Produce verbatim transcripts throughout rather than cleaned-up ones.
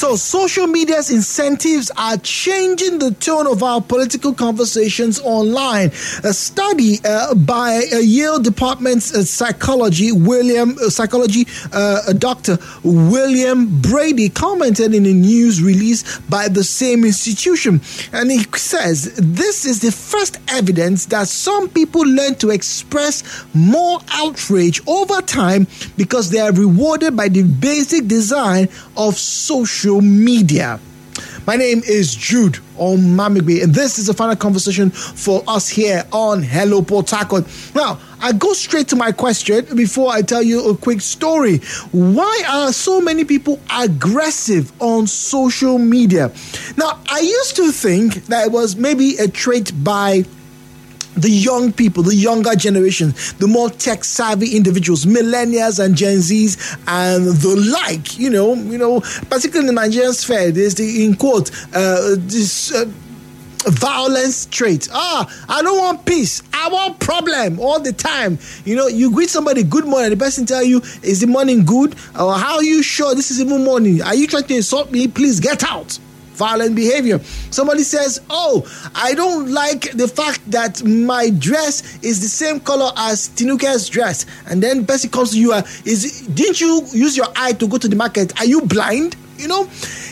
So social media's incentives are changing the tone of our political conversations online. A study uh, by uh, Yale Department's uh, psychology, William uh, psychology uh, Doctor William Brady commented in a news release by the same institution, and he says this is the first evidence that some people learn to express more outrage over time because they are rewarded by the basic design of social media. My name is Jude Omamigbe, and this is the final conversation for us here on Hello Port Harcourt. Now, I go straight to my question before I tell you a quick story. Why are so many people aggressive on social media? Now, I used to think that it was maybe a trait by the young people, the younger generation, the more tech-savvy individuals, millennials and Gen Zs and the like, you know, you know, particularly in the Nigerian sphere, there's the, in quote, uh, this uh, violence trait. Ah, I don't want peace. I want problem all the time. You know, you greet somebody, good morning, the person tell you, is the morning good? Or how are you sure this is even morning? Are you trying to insult me? Please get out. Violent behavior. Somebody says, oh, I don't like the fact that my dress is the same color as Tinuke's dress. And then the person comes to you, uh, is didn't you use your eye to go to the market? Are you blind? You know,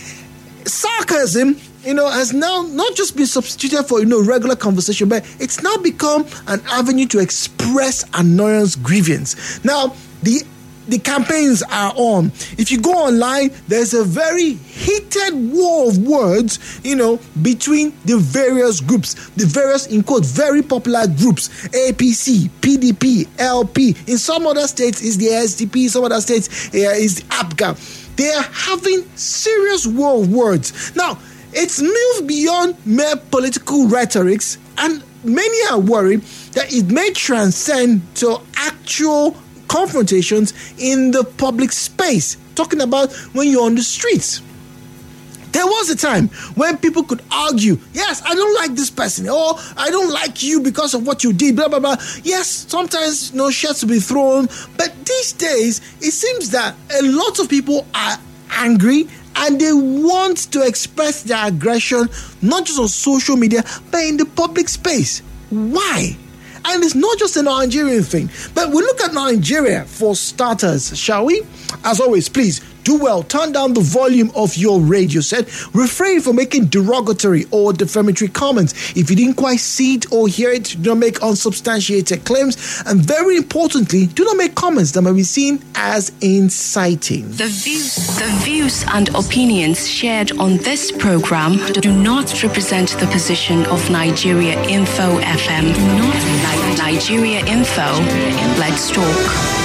sarcasm, you know, has now not just been substituted for, you know, regular conversation, but it's now become an avenue to express annoyance, grievance. Now, the The campaigns are on. If you go online, there's a very heated war of words, you know, between the various groups, the various, in quote, very popular groups, A P C, P D P, L P. In some other states, it's the S D P. In some other states, uh, it's the A P G A. They are having serious war of words. Now, it's moved beyond mere political rhetorics, and many are worried that it may transcend to actual confrontations in the public space. Talking about when you're on the streets. There was a time when people could argue, yes, I don't like this person, or I don't like you because of what you did, blah, blah, blah. Yes, sometimes no shots will be thrown, but these days, it seems that a lot of people are angry and they want to express their aggression, not just on social media, but in the public space. Why? And it's not just a Nigerian thing, but we look at Nigeria for starters, shall we? As always, please do well. Turn down the volume of your radio set. Refrain from making derogatory or defamatory comments. If you didn't quite see it or hear it, do not make unsubstantiated claims. And very importantly, do not make comments that may be seen as inciting. The views, the views and opinions shared on this program do not represent the position of Nigeria Info F M. Do not like Nigeria Info. Let's talk.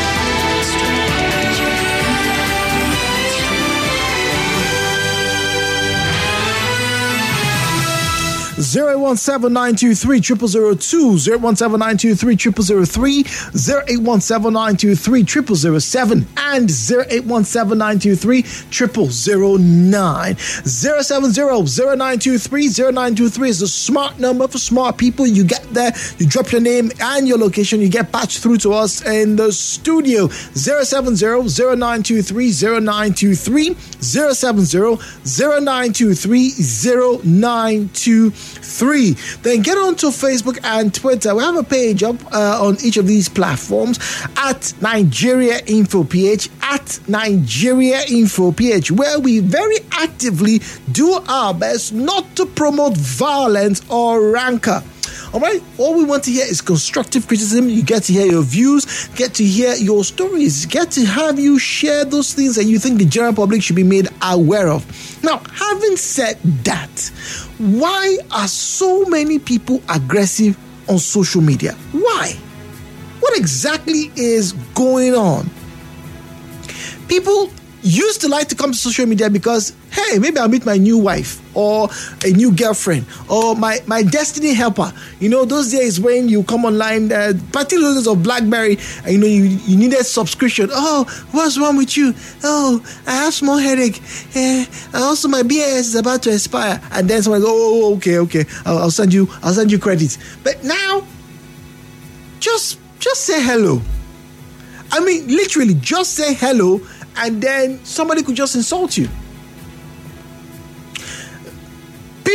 zero eight one seven nine two three zero zero zero two, zero eight one seven nine two three zero zero zero three, zero eight one seven nine two three zero zero zero seven, and zero eight one seven nine two three zero zero zero nine. zero seven zero zero nine two three zero nine two three is the smart number for smart people. You get there, you drop your name and your location, you get patched through to us in the studio. zero seven zero zero nine two three zero nine two three, zero seven zero zero nine two three zero nine two three. Then get onto Facebook and Twitter. We have a page up uh, on each of these platforms at Nigeria Info P H, at Nigeria Info P H, where we very actively do our best not to promote violence or rancor. All right, all we want to hear is constructive criticism. You get to hear your views, get to hear your stories, get to have you share those things that you think the general public should be made aware of. Now, having said that, why are so many people aggressive on social media? Why? What exactly is going on? People used to like to come to social media because, hey, maybe I'll meet my new wife or a new girlfriend or my, my destiny helper. You know, those days when you come online, uh, particularly those of BlackBerry, and you know, you, you needed subscription. Oh, what's wrong with you? Oh, I have small headache. Eh, and also my B A S is about to expire. And then someone goes, oh, okay, okay, I'll, I'll send you, I'll send you credits. But now, just, just say hello. I mean, literally, just say hello, and then somebody could just insult you.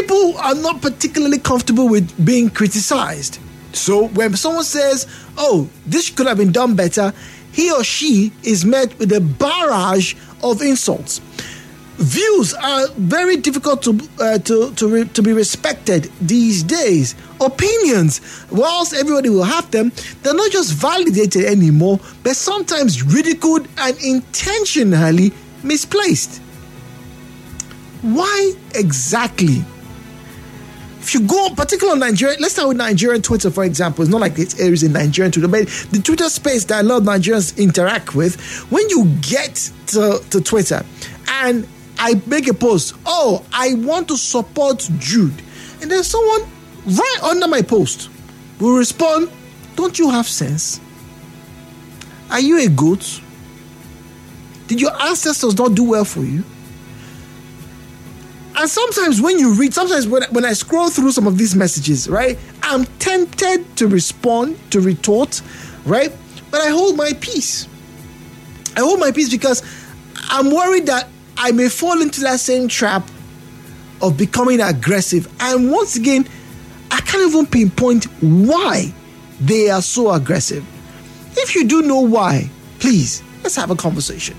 people are not particularly comfortable with being criticized. So when someone says, oh, this could have been done better, he or she is met with a barrage of insults. Views are very difficult to uh, to to, re- to be respected these days. Opinions, whilst everybody will have them, they're not just validated anymore, but sometimes ridiculed and intentionally misplaced. Why exactly? If you go, particularly on Nigeria, let's start with Nigerian Twitter, for example. It's not like it is in Nigerian Twitter, but the Twitter space that a lot of Nigerians interact with, when you get to, to Twitter and I make a post, oh, I want to support Jude, and then someone right under my post will respond, don't you have sense? Are you a goat? Did your ancestors not do well for you? And sometimes when you read, sometimes when, when I scroll through some of these messages, right, I'm tempted to respond, to retort, right? But I hold my peace. I hold my peace because I'm worried that I may fall into that same trap of becoming aggressive. And once again, I can't even pinpoint why they are so aggressive. If you do know why, please, let's have a conversation.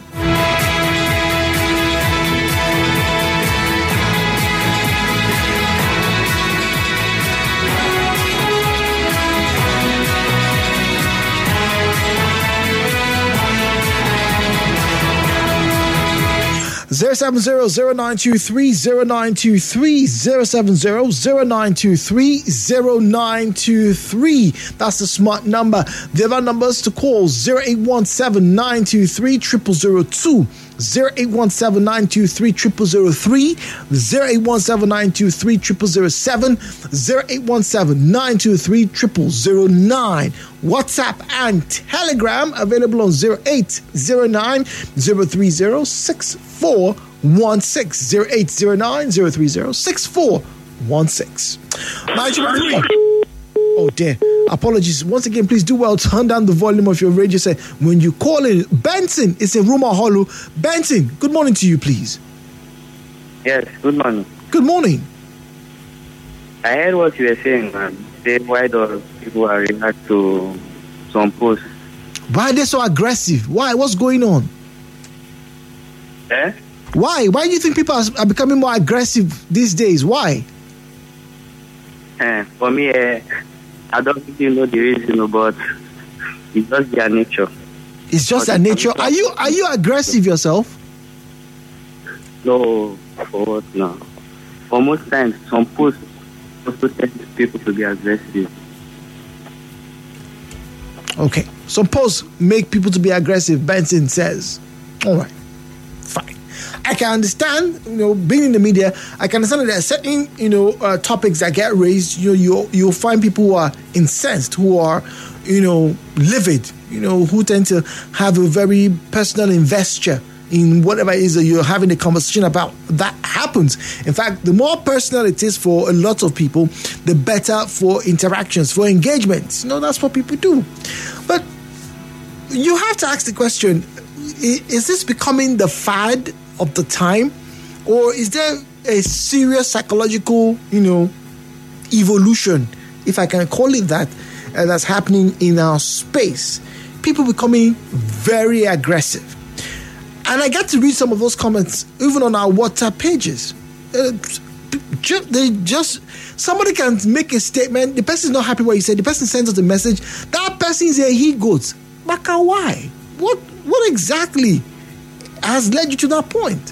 zero seven zero zero nine two three zero nine two three zero seven zero zero nine two three zero nine two three. That's the smart number. The other numbers to call zero eight one seven nine two three zero zero zero two, zero eight one seven nine two three zero zero zero three, zero eight one seven nine two three zero zero zero seven, zero eight one seven nine two three zero zero zero nine. WhatsApp and Telegram available on zero eight zero nine zero three zero six four one six, zero eight zero nine zero three zero six four one six. Oh dear, apologies. Once again, please do well to turn down the volume of your radio set when you call in. Benson, it's a rumor hollow. Benson, good morning to you, please. Yes, good morning. Good morning. I heard what you were saying, man. Say why do people are react to some posts? Why are they so aggressive? Why? What's going on? Eh? Why? Why do you think people are, are becoming more aggressive these days? Why? Eh, for me, eh, I don't really know the reason, but it's just their nature. It's just their nature. Are you are you aggressive yourself? No, for what now? For most times, some posts also tend people to be aggressive. Okay, some posts make people to be aggressive. Benson says, all right, fine. I can understand, you know, being in the media, I can understand that there are certain, you know, uh, topics that get raised. You know, you'll, you'll find people who are incensed, who are, you know, livid, you know, who tend to have a very personal investure in whatever it is that you're having a conversation about. That happens. In fact, the more personal it is for a lot of people, the better for interactions, for engagements. You know, that's what people do. But you have to ask the question, is this becoming the fad of the time? Or is there a serious psychological, you know, evolution, if I can call it that, uh, that's happening in our space? People becoming very aggressive. And I got to read some of those comments even on our WhatsApp pages. Uh, they just, somebody can make a statement, the person is not happy what you said, the person sends us a message, that person is a he-goat. Baka, why? What what exactly has led you to that point?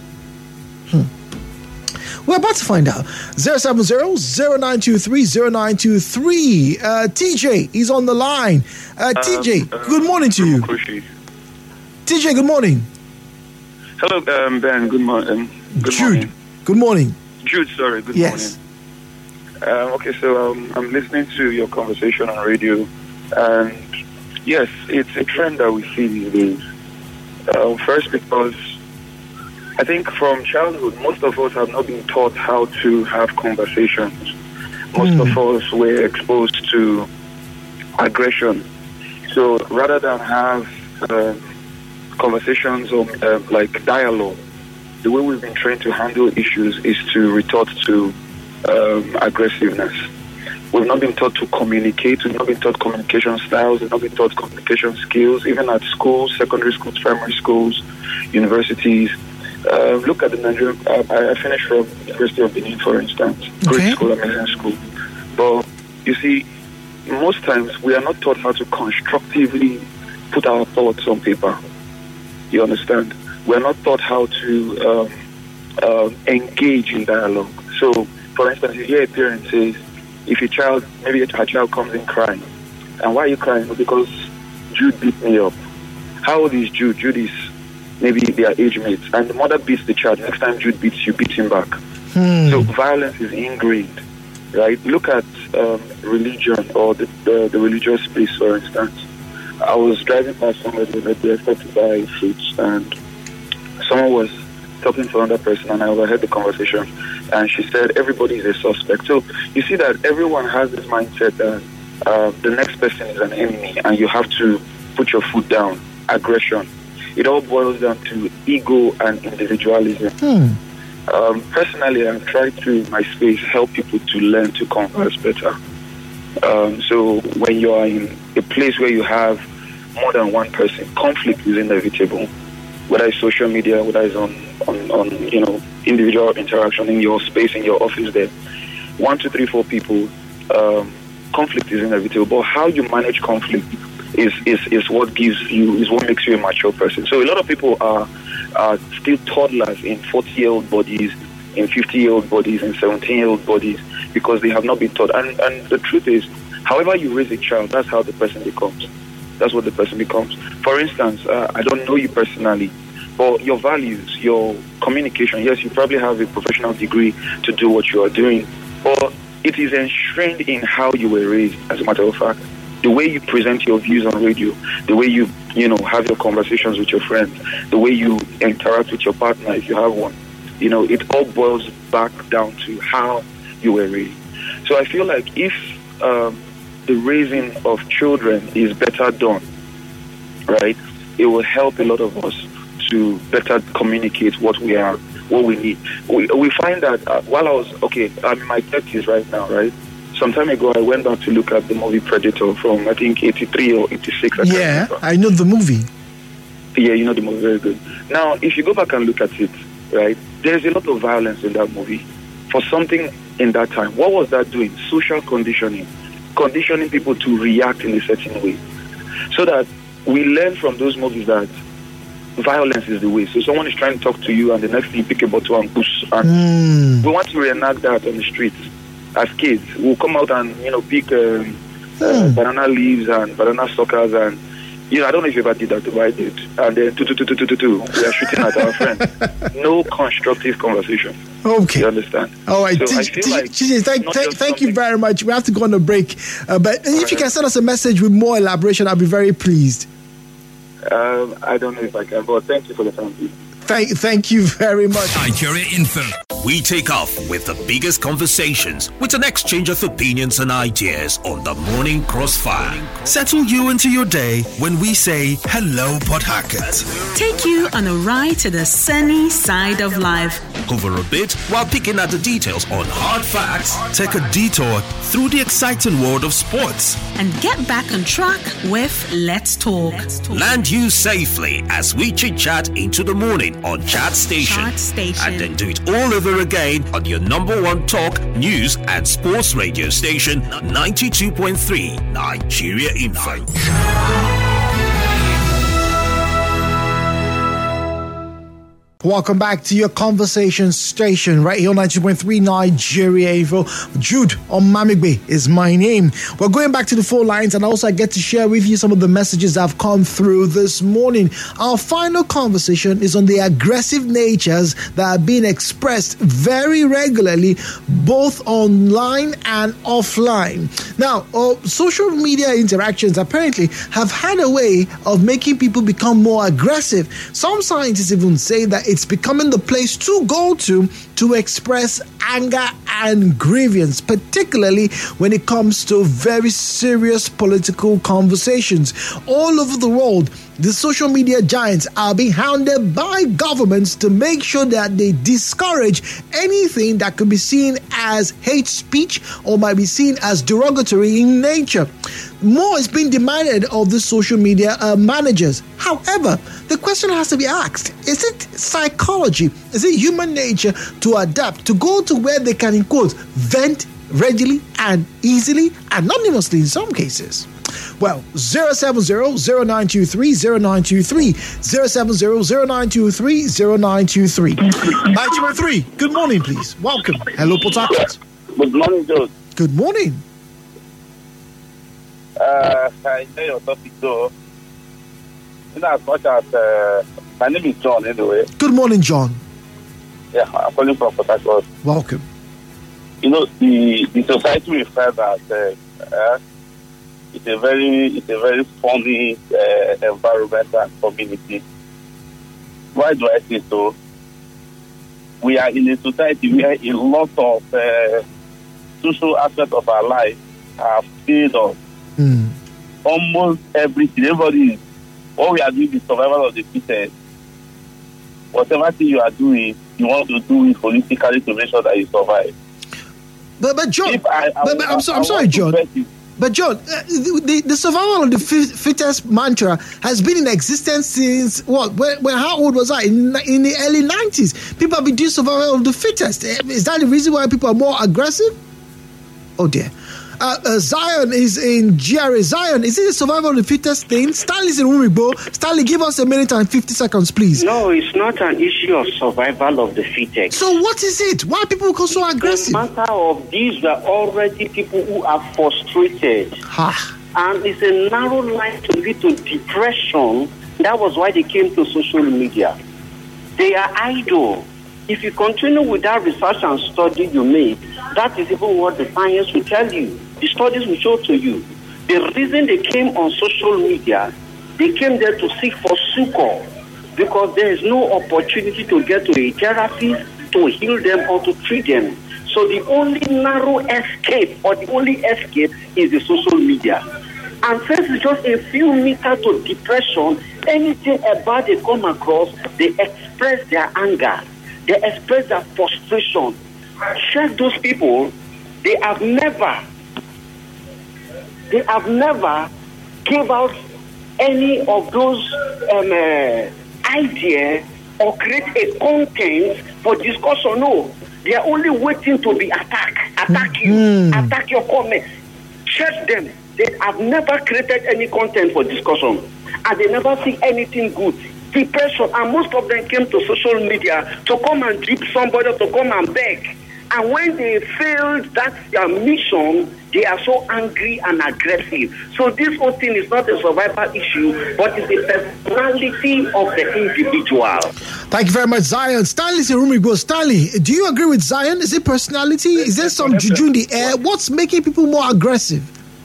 Hmm. We're about to find out. zero seven zero zero nine two three zero nine two three. Uh, T J is on the line. Uh, T J, um, uh, good morning to you. Kushi. T J, good morning. Hello, um, Ben. Good morning. Good Jude. Morning. Good morning. Jude, sorry. Good yes. morning. Um, okay, so um, I'm listening to your conversation on radio, and yes, it's a trend that we see these days. Um, first, because I think from childhood, most of us have not been taught how to have conversations. Most mm. of us were exposed to aggression. So rather than have uh, conversations or uh, like dialogue, the way we've been trained to handle issues is to retort to um, aggressiveness. We've not been taught to communicate. We've not been taught communication styles. We've not been taught communication skills, even at schools, secondary schools, primary schools, universities. Uh, look at the Nigerian. Uh, I finished from University of Benin, for instance. Great Okay. school, amazing school. But you see, most times we are not taught how to constructively put our thoughts on paper. You understand? We are not taught how to um, uh, engage in dialogue. So, for instance, you hear a parent says, if a child, maybe a child comes in crying, and why are you crying? Because Jude beat me up. How old is Jude? Jude is maybe their age mates, and the mother beats the child. Next time Jude beats you, beat him back. Hmm. So violence is ingrained, right? Look at um, religion or the, the, the religious space, for instance. I was driving past somewhere that they expected to buy fruits, and someone was talking to another person, and I overheard the conversation, and she said everybody is a suspect. So you see that everyone has this mindset that uh, the next person is an enemy, and you have to put your foot down. Aggression. It all boils down to ego and individualism. Hmm. Um, personally, I've tried to, in my space, help people to learn to converse better. Um, so when you are in a place where you have more than one person, conflict is inevitable. Whether it's social media, whether it's on, on, on you know, individual interaction in your space, in your office there. One, two, three, four people, um, conflict is inevitable. But how you manage conflict is, is, is what gives you, is what makes you a mature person. So a lot of people are, are still toddlers in forty-year-old bodies, in fifty-year-old bodies, in seventeen-year-old bodies, because they have not been taught. And, and the truth is, however you raise a child, that's how the person becomes. That's what the person becomes. For instance, uh, I don't know you personally, but your values, your communication, yes, you probably have a professional degree to do what you are doing, but it is enshrined in how you were raised, as a matter of fact. The way you present your views on radio, the way you, you know, have your conversations with your friends, the way you interact with your partner, if you have one, you know, it all boils back down to how you were raised. So I feel like if um, the raising of children is better done, right, it will help a lot of us to better communicate what we are, what we need. We, we find that uh, while I was, okay, I'm in my thirties right now, right? Some time ago, I went back to look at the movie Predator from, I think, eighty-three or eighty-six. I Yeah, I know the movie. Yeah, you know the movie very good. Now, if you go back and look at it, right, there's a lot of violence in that movie for something in that time. What was that doing? Social conditioning. Conditioning people to react in a certain way. So that we learn from those movies that violence is the way. So someone is trying to talk to you, and the next thing you pick a bottle and push. And Mm. we want to reenact that on the streets. As kids, we'll come out and, you know, pick um, uh, banana leaves and banana suckers, and, you know, I don't know if you ever did that, but I did. And then, two, two, two, two, two, two, two, we are shooting at our friends. No constructive conversation. Okay. You understand? All right. So T- I feel T- like T- thank, not thank, just thank you something- very much. We have to go on a break. Uh, but if right. you can send us a message with more elaboration, I'll be very pleased. Um, I don't know if I can, but thank you for the time. Thank, thank you very much. Nigeria Info. We take off with the biggest conversations with an exchange of opinions and ideas on the Morning Crossfire. Settle you into your day when we say hello, Port Harcourt. Take you on a ride to the sunny side of life. Hover a bit while picking at the details on hard facts. Take a detour through the exciting world of sports. And get back on track with Let's Talk. Land you safely as we chit-chat into the morning on Chat Station. Chat Station. And then do it all over again on your number one talk, news and sports radio station, ninety-two point three Nigeria Info. Welcome back to your conversation station right here on ninety-two point three Nigeria Info. Jude Omamigbe is my name. We're going back to the phone lines, and also I get to share with you some of the messages that have come through this morning. Our final conversation is on the aggressive natures that are being expressed very regularly, both online and offline. Now, uh, social media interactions apparently have had a way of making people become more aggressive. Some scientists even say that it's becoming the place to go to to express anger and grievance, particularly when it comes to very serious political conversations. All over the world, The social media giants are being hounded by governments to make sure that they discourage anything that could be seen as hate speech or might be seen as derogatory in nature. More is being demanded of the social media uh, managers. However, the question has to be asked, is it psychology, is it human nature to adapt, to go to where they can, in quotes, vent readily and easily, anonymously in some cases? Well, zero seven zero, zero nine two three, zero nine two three, zero seven zero, zero nine two three, zero nine two three. nine two three, good morning, please. Welcome. Hello, Port Harcourt. Good morning, George. Good morning. Uh, I know your topic, though. You know, as much as uh, my name is John, anyway. Good morning, John. Yeah, I'm calling from Port Harcourt. Welcome. You know, the, the society we find that uh, uh, it's a very, it's a very funny uh, environment and community. Why do I say so? We are in a society where a lot of uh, social aspects of our life have failed us. Mm. Almost everything, everybody is, all we are doing is survival of the fittest. Whatever thing you are doing, you want to do it politically to make sure that you survive. But, but John, I, I, but, but I'm, so, I'm I sorry, John. But John, uh, the, the survival of the fittest mantra has been in existence since what? When, when how old was I? In, in the early nineties, people have been doing survival of the fittest. Is that the reason why people are more aggressive? Oh dear. Uh, uh, Zion is in G R A. Zion, is it a survival of the fittest thing? Stanley's in Rumibo. Stanley, give us a minute and fifty seconds, please. No, it's not an issue of survival of the fittest. So what is it? Why are people become so aggressive? It's a matter of these are already people who are frustrated. Ha. And it's a narrow line to lead to depression. That was why they came to social media. They are idle. If you continue with that research and study you made, that is even what the science will tell you. The studies will show to you. The reason they came on social media, they came there to seek for succor because there is no opportunity to get to a therapist to heal them or to treat them. So the only narrow escape or the only escape is the social media. And since it's just a few meters to depression, anything about they come across, they express their anger. They express their frustration. Check those people. They have never, they have never give out any of those um, uh, ideas or create a content for discussion. No, they are only waiting to be attacked. Attack you. Mm. Attack your comments. Check them. They have never created any content for discussion, and they never see anything good. Depression, and most of them came to social media to come and drip somebody, to come and beg. And when they failed that their mission, they are so angry and aggressive. So this whole thing is not a survival issue, but it's the personality of the individual. Thank you very much, Zion. Stanley's in Rumigo. Stanley, do you agree with Zion? Is it personality? Is there some juju in the air? What's making people more aggressive?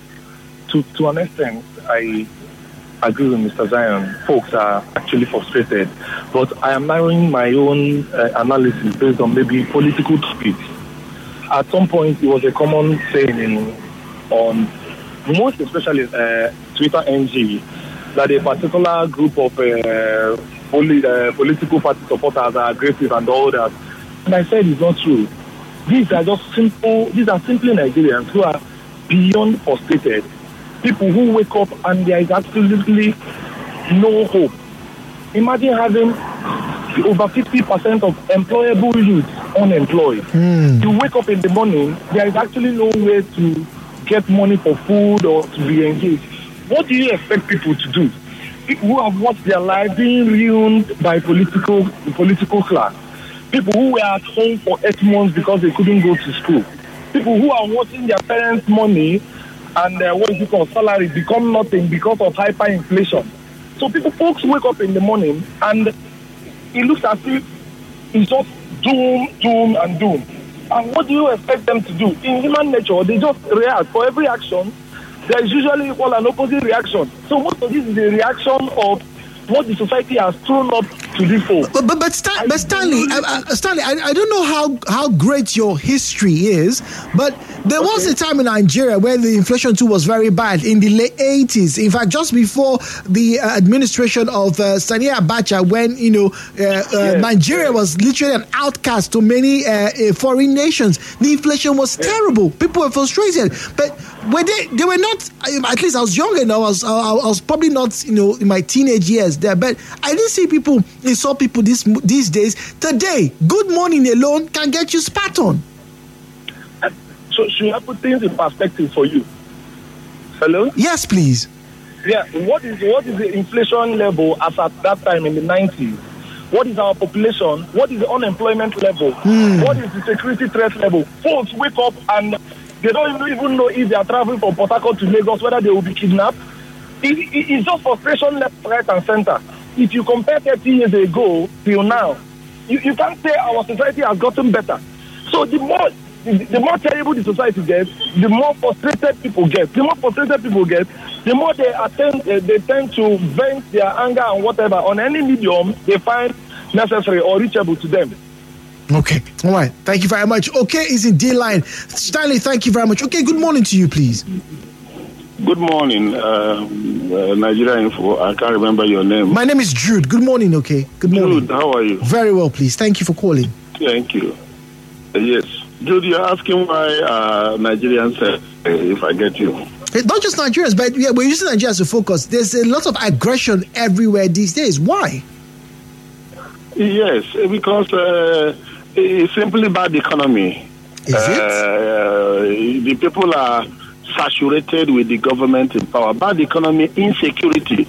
To, to an extent, I agree with Mister Zion. Folks are actually frustrated, but I am narrowing my own uh, analysis based on maybe political topics. At some point, it was a common saying in, on most especially uh, Twitter N G that a particular group of uh, only, uh, political party supporters are aggressive and all that. And I said it's not true. These are just simple. These are simply Nigerians who are beyond frustrated. People who wake up and there is absolutely no hope. Imagine having over fifty percent of employable youth unemployed. Mm. You wake up in the morning, there is actually no way to get money for food or to be engaged. What do you expect people to do? People who have watched their life being ruined by political the political class. People who were at home for eight months because they couldn't go to school. People who are watching their parents' money and uh, what is it called, salary become nothing because of hyperinflation. So people, folks wake up in the morning and it looks as if it's just doom, doom, and doom. And what do you expect them to do? In human nature, they just react. For every action, there is usually equal and opposite reaction. So most of this is a reaction of what the society has thrown up to these folks. But but, but, Stan, but Stanley, I, I, Stanley, I, I don't know how, how great your history is, but there was okay. a time in Nigeria where the inflation too was very bad in the late eighties. In fact, just before the uh, administration of uh, Sani Abacha, when you know uh, uh, yes. Nigeria was literally an outcast to many uh, uh, foreign nations, the inflation was yes. terrible. People were frustrated, but when they they were not. At least I was younger now. I was I, I was probably not you know in my teenage years there, but I didn't see people. I saw people this these days. Today, good morning alone can get you spat on. So should I put things in perspective for you? Hello? Yes, please. Yeah. What is what is the inflation level as at that time in the nineties? What is our population? What is the unemployment level? Mm. What is the security threat level? Folks wake up and they don't even know if they are traveling from Port Harcourt to Lagos, whether they will be kidnapped. It, it, it's just frustration left, right, and center. If you compare thirty years ago till now, you, you can't say our society has gotten better. So the more the, the more terrible the society gets, the more frustrated people get. The more frustrated people get, the more they attend, uh, they tend to vent their anger and whatever on any medium they find necessary or reachable to them. Okay, all right. Thank you very much. Okay, is in D line. Stanley, thank you very much. Okay, good morning to you, please. Good morning, um, uh, Nigeria Info. I can't remember your name. My name is Jude. Good morning, okay? Good morning. Jude, how are you? Very well, please. Thank you for calling. Thank you. Uh, yes. Jude, you're asking why uh, Nigerians, uh, if I get you. Not just Nigerians, but yeah, we're using Nigeria as a focus. There's a lot of aggression everywhere these days. Why? Yes, because uh, it's simply bad economy. Is uh, it? Uh, the people are saturated with the government in power. Bad economy, insecurity.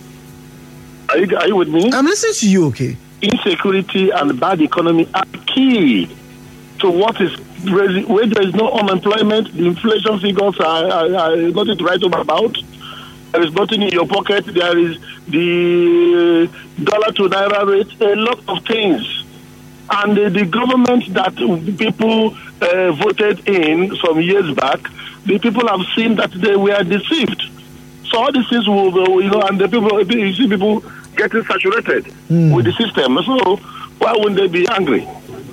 Are you, are you with me? I'm listening to you, okay. Insecurity and bad economy are key to what is where there is no unemployment. The inflation figures are, are, are nothing to write about. There is nothing in your pocket. There is the dollar to naira rate, a lot of things. And uh, the government that people uh, voted in some years back, the people have seen that they were deceived. So all these things will, you know, and the people, you see people getting saturated mm. with the system. So why wouldn't they be angry?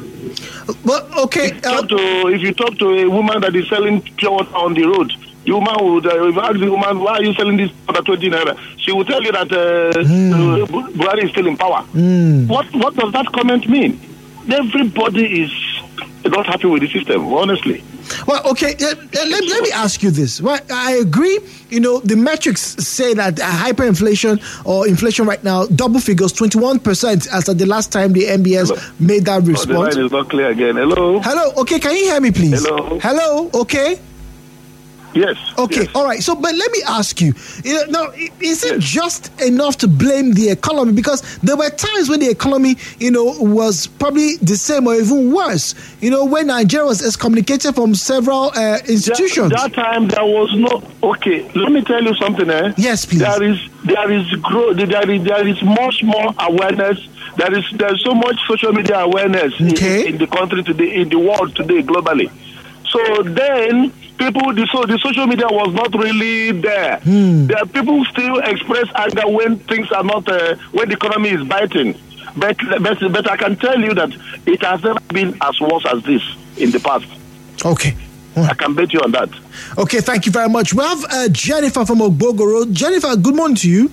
Well, okay. If you, talk to, if you talk to a woman that is selling pure water on the road, the woman would, uh, if you ask the woman, why are you selling this for twenty naira? She will tell you that uh, mm. uh, Buhari is still in power. Mm. What What does that comment mean? Everybody is not happy with the system, honestly. Well, okay, uh, let, let me ask you this. Well, I agree, you know, the metrics say that hyperinflation or inflation right now, double figures, twenty-one percent as at the last time the M B S Hello. made that response. Oh, the line is not clear again. Hello? Hello, okay, can you hear me, please? Hello? Hello, okay? Yes. Okay, yes. all right. So, but let me ask you, you know, now, is it yes. just enough to blame the economy? Because there were times when the economy, you know, was probably the same or even worse. You know, when Nigeria was excommunicated from several uh, institutions. That, that time there was no. Okay, let me tell you something. Eh? Yes, please. There is there is growth. There is there is much more awareness. There is there is so much social media awareness okay. in, in the country today, in the world today, globally. So then. People, the, so the social media was not really there. Hmm. There people still express anger when things are not, uh, when the economy is biting. But, but, but I can tell you that it has never been as worse as this in the past. Okay. I can bet you on that. Okay, thank you very much. We have uh, Jennifer from Ogbogoro. Jennifer, good morning to you.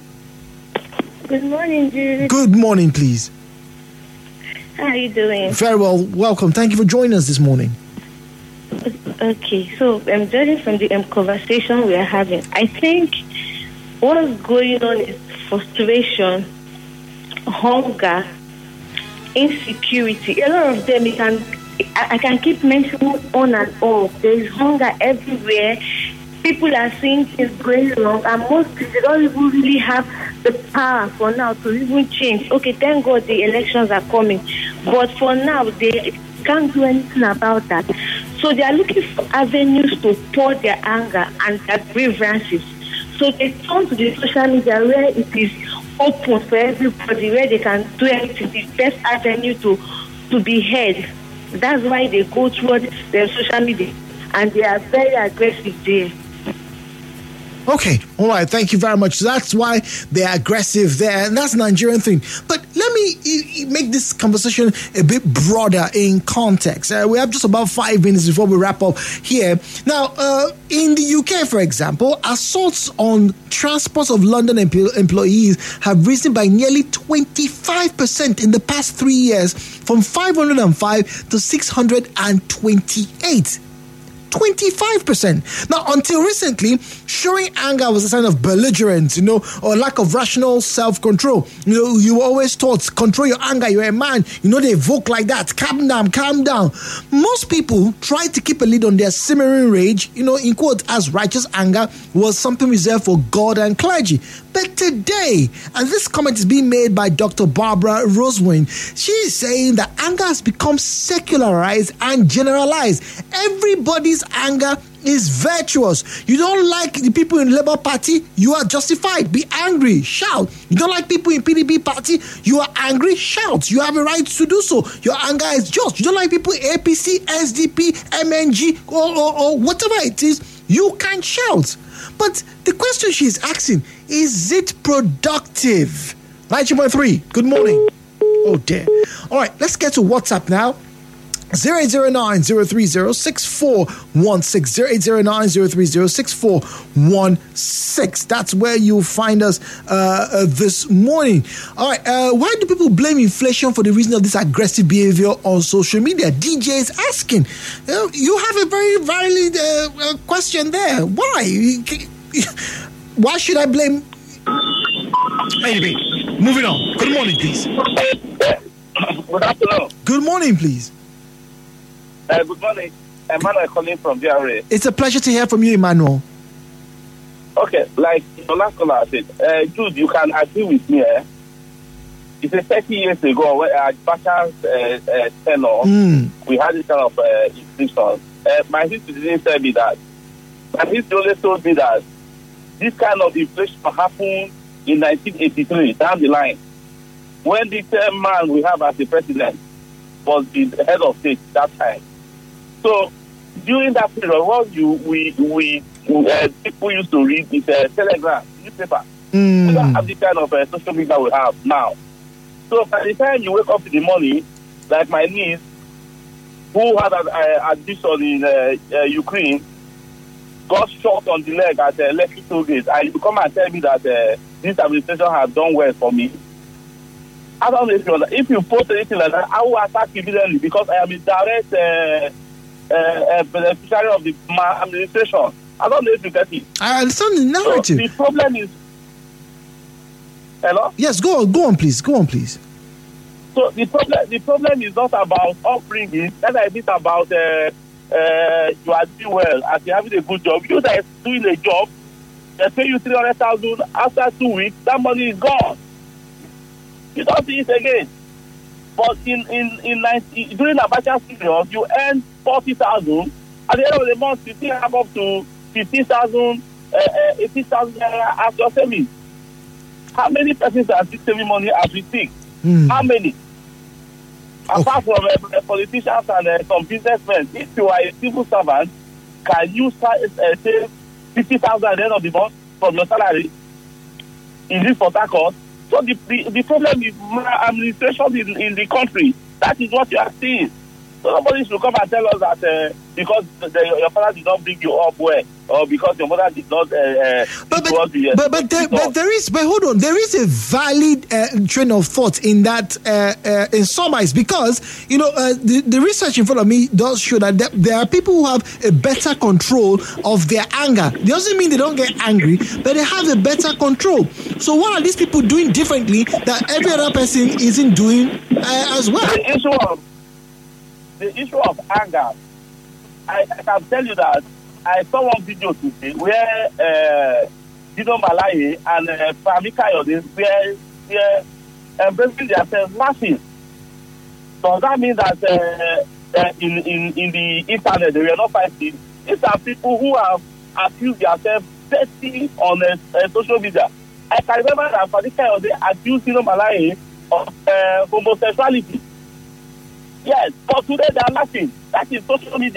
Good morning, Jude. Good morning, please. How are you doing? Very well. Welcome. Thank you for joining us this morning. Okay, so um, judging from the um, conversation we are having, I think what's going on is frustration, hunger, insecurity. A lot of them, you can, I, I can keep mentioning on and on. There is hunger everywhere. People are seeing things going wrong, and most people they don't even really have the power for now to even change. Okay, thank God the elections are coming, but for now they can't do anything about that. So they are looking for avenues to pour their anger and their grievances. So they turn to the social media where it is open for everybody, where they can do anything, the best avenue to, to be heard. That's why they go towards their social media, and they are very aggressive there. Okay, all right, thank you very much. That's why they're aggressive there, and that's a Nigerian thing. But let me I- I make this conversation a bit broader in context. Uh, we have just about five minutes before we wrap up here. Now, uh, in the U K, for example, assaults on transport of London empl- employees have risen by nearly twenty-five percent in the past three years, from five hundred five to six hundred twenty-eight. twenty-five percent. Now, until recently, showing anger was a sign of belligerence, you know, or lack of rational self-control. You know, you were always taught, control your anger, you're a man. You know, they evoke like that, calm down, calm down. Most people try to keep a lid on their simmering rage, you know, in quote, as righteous anger was something reserved for God and clergy. But today, and this comment is being made by Doctor Barbara Rosewin, she is saying that anger has become secularized and generalized. Everybody's anger is virtuous. You don't like the people in Labour Party, you are justified. Be angry, shout. You don't like people in P D P Party, you are angry, shout. You have a right to do so. Your anger is just. You don't like people in A P C, S D P, M N G, or, or, or whatever it is, you can shout. But the question she's asking, is it productive? ninety point three, good morning. Oh dear. All right, let's get to WhatsApp now. zero eight zero nine zero three zero six four one six zero eight zero nine zero three zero six four one six. That's where you'll find us uh, uh, this morning. All right. Uh, why do people blame inflation for the reason of this aggressive behavior on social media? D J is asking. You know, you have a very valid uh, uh, question there. Why? Why should I blame? Anyway, moving on. Good morning, please. Good afternoon. Good morning, please. Uh, good morning. Emmanuel calling from V R A. It's a pleasure to hear from you, Emmanuel. Okay, like your last caller said, uh, Jude, you can agree with me. Eh? It's a thirty years ago when at Bashir's uh, uh, tenure, mm. we had this kind of uh, inflation. Uh, my history didn't tell me that. My history only told me that this kind of inflation happened in nineteen eighty-three, down the line, when this uh, man we have as the president was the head of state that time. So during that period, what you we we uh, people used to read is a uh, telegram newspaper. Mm. We don't have the kind of uh, social media we have now. So by the time you wake up in the morning, like my niece, who had an uh, addiction in uh, uh, Ukraine, got shot on the leg at the uh, Lekki toll gate, and you come and tell me that uh, this administration has done well for me. I don't know if you, if you post anything like that, I will attack immediately because I am a direct uh, uh, uh, beneficiary of the my administration. I don't know if you get it. I understand the narrative. So the problem is, hello? Yes, go on, go on, please, go on, please. So the problem, the problem is not about upbringing. That is about uh, uh, you are doing well and you're having a good job. You that is doing a job, they pay you three hundred thousand. After two weeks, that money is gone. You don't see it again. But in in in ninety, during Abacha's period, you earn forty thousand. At the end of the month, you still have up to fifteen thousand, uh, uh, eighteen thousand as your savings. How many persons are still saving money as we speak? Mm. How many? Okay. Apart from uh, politicians and uh, some businessmen, if you are a civil servant, can you uh, save fifty thousand at the end of the month from your salary in this Port Harcourt? So the, the the problem is administration in, in the country. That is what you are seeing. So nobody should come and tell us that uh, because the, the, your father did not bring you up well, or because your mother did not. Uh, uh, but but, the, but, but, there, but there is. But hold on, there is a valid uh, train of thought in that. Uh, uh, in some eyes, because you know uh, the the research in front of me does show that there, there are people who have a better control of their anger. It doesn't mean they don't get angry, but they have a better control. So what are these people doing differently that every other person isn't doing uh, as well? The issue of the issue of anger, I, I can tell you that I saw one video today where uh, Dino Malaye and uh, Fami Kayode were, were embracing themselves laughing. So that means that uh, uh, in, in, in the internet they were not fighting. These are people who have accused themselves dirty on uh, uh, social media. I can remember that Fami Kayode accused Dino Malaye of uh, homosexuality. Yes, but today they are laughing. That is social media.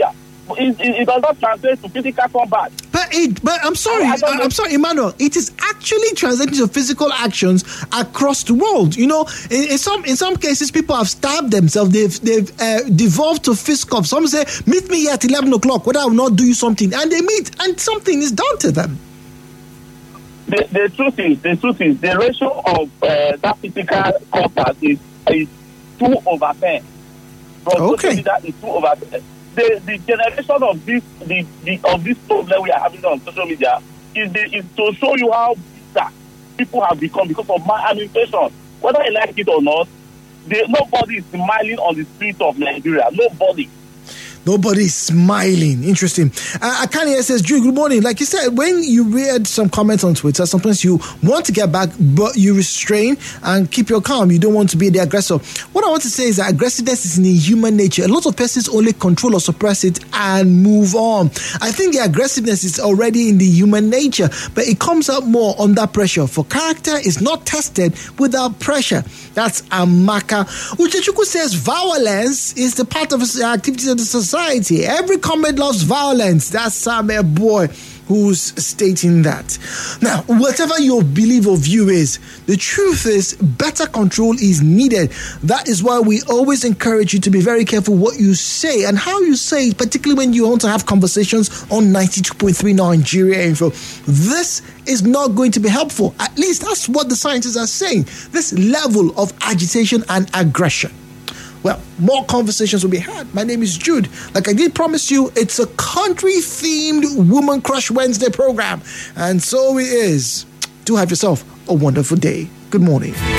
it, it, it does not translate to physical combat. But it, but I'm sorry, I, I I'm sorry, Emmanuel. It is actually translating to physical actions across the world. You know, in, in some in some cases, people have stabbed themselves. They've they've uh, devolved to fisticuffs. Some say, "Meet me here at eleven o'clock, whether I will not do you something," and they meet, and something is done to them. The, the truth is, the truth is, the ratio of uh, that physical contact is, is two over ten. From okay. That is two over ten. The, the generation of this the, the of this problem we are having on social media is the, is to show you how bitter people have become because of maladministration. Whether you like it or not, they, nobody is smiling on the streets of Nigeria. Nobody. Nobody is smiling. Interesting. Uh, Akania says, Drew, good morning. Like you said, when you read some comments on Twitter, sometimes you want to get back, but you restrain and keep your calm. You don't want to be the aggressor. What I want to say is that aggressiveness is in the human nature. A lot of persons only control or suppress it and move on. I think the aggressiveness is already in the human nature, but it comes out more under pressure. For character is not tested without pressure. That's Amaka. Uchechukwu says, violence is the part of the activities of the society. Society. Every comrade loves violence. That's Sam, a boy who's stating that. Now, whatever your belief or view is, the truth is better control is needed. That is why we always encourage you to be very careful what you say and how you say it, particularly when you want to have conversations on ninety-two point three Nigeria Info. This is not going to be helpful. At least that's what the scientists are saying. This level of agitation and aggression. Well, more conversations will be had. My name is Jude. Like I did promise you, it's a country-themed Woman Crush Wednesday program. And so it is. Do have yourself a wonderful day. Good morning.